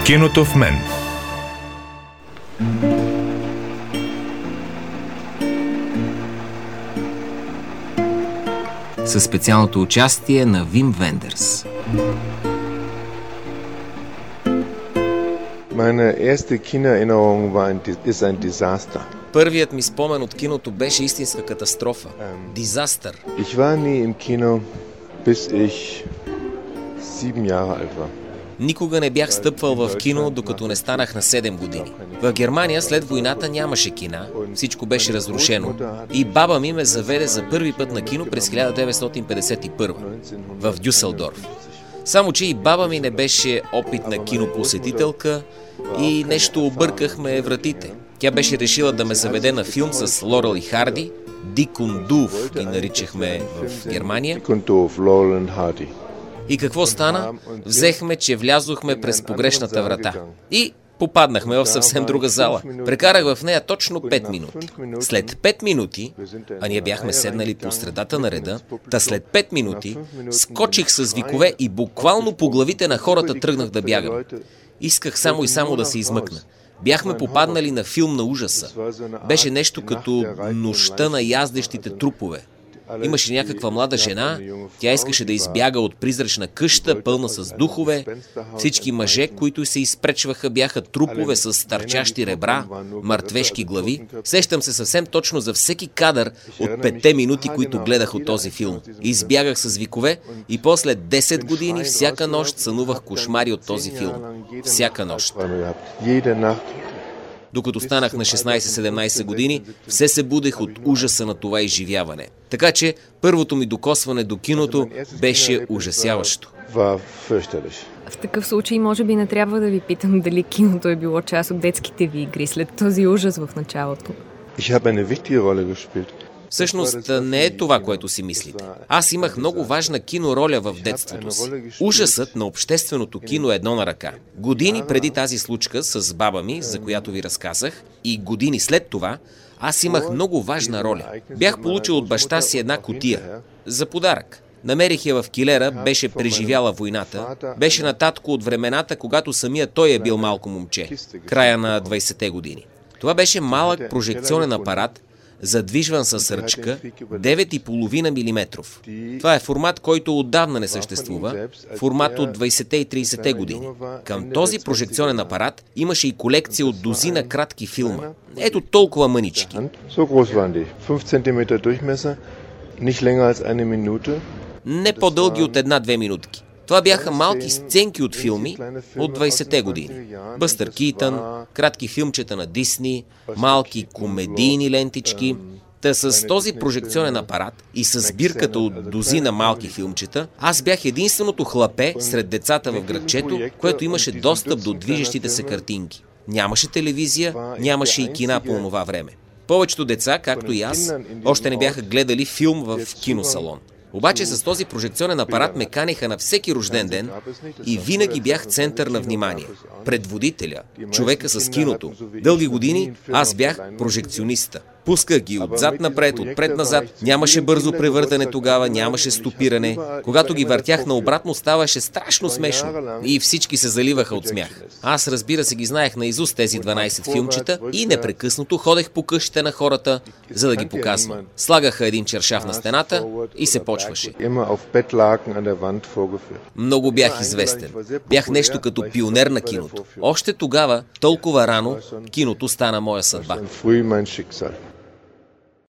Киното в мен. Със специалното участие на Вим Вендерс. Meine erste Kinoerinnerung ist ein Desaster. Първият ми спомен от киното беше истинска катастрофа. Дизастър. Ich war nie im Kino, bis ich 7 Jahre alt war. Никога не бях стъпвал в кино, докато не станах на 7 години. В Германия след войната нямаше кина, всичко беше разрушено и баба ми ме заведе за първи път на кино през 1951 в Дюселдорф. Само че и баба ми не беше опитна кинопосетителка и нещо объркахме вратите. Тя беше решила да ме заведе на филм с Лорел и Харди, Дик und Doof ги наричахме в Германия. И какво стана? Взехме, че влязохме през погрешната врата. И попаднахме в съвсем друга зала. Прекарах в нея точно 5 минути. След 5 минути, а ние бяхме седнали по средата на реда, след 5 минути скочих с викове и буквално по главите на хората тръгнах да бягам. Исках само и само да се измъкна. Бяхме попаднали на филм на ужаса. Беше нещо като нощта на яздещите трупове. Имаше някаква млада жена, тя искаше да избяга от призрачна къща, пълна с духове. Всички мъже, които се изпречваха, бяха трупове с търчащи ребра, мъртвешки глави. Сещам се съвсем точно за всеки кадър от 5 минути, които гледах от този филм. Избягах с викове и после 10 години всяка нощ сънувах кошмари от този филм. Всяка нощ. Докато станах на 16-17 години, все се будех от ужаса на това изживяване. Така че първото ми докосване до киното беше ужасяващо. В такъв случай може би не трябва да ви питам дали киното е било част от детските ви игри след този ужас в началото. Всъщност не е това, което си мислите. Аз имах много важна кинороля в детството си. Ужасът на общественото кино е едно на ръка. Години преди тази случка с баба ми, за която ви разказах, и години след това, аз имах много важна роля. Бях получил от баща си една кутия за подарък. Намерих я в килера, беше преживяла войната, беше на татко от времената, когато самия той е бил малко момче, края на 20-те години. Това беше малък прожекционен апарат, задвижван с ръчка, 9,5 мм. Това е формат, който отдавна не съществува, формат от 20-те и 30-те години. Към този прожекционен апарат имаше и колекция от дозина кратки филма. Ето толкова мънички. Не по-дълги от 1-2 минутки. Това бяха малки сценки от филми от 20-те години. Бъстър Китън, кратки филмчета на Дисни, малки комедийни лентички. Та с този прожекционен апарат и с сбирката от дозина малки филмчета, аз бях единственото хлапе сред децата в градчето, което имаше достъп до движещите се картинки. Нямаше телевизия, нямаше и кина по това време. Повечето деца, както и аз, още не бяха гледали филм в киносалон. Обаче с този прожекционен апарат ме канеха на всеки рожден ден и винаги бях център на внимание. Предводителя, човека с киното. Дълги години аз бях прожекциониста. Пусках ги отзад напред, отпред назад. Нямаше бързо превъртане тогава, нямаше стопиране. Когато ги въртях наобратно, ставаше страшно смешно. И всички се заливаха от смях. Аз, разбира се, ги знаех наизуст тези 12 филмчета и непрекъснато ходех по къщите на хората, за да ги показвам. Слагаха един чершаф на стената и се почваше. Много бях известен. Бях нещо като пионер на киното. Още тогава, толкова рано, киното стана моя съдба.